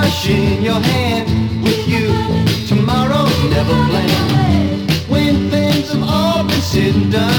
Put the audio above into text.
cash in your hand. With you, tomorrow's never planned. When things have all been said and done,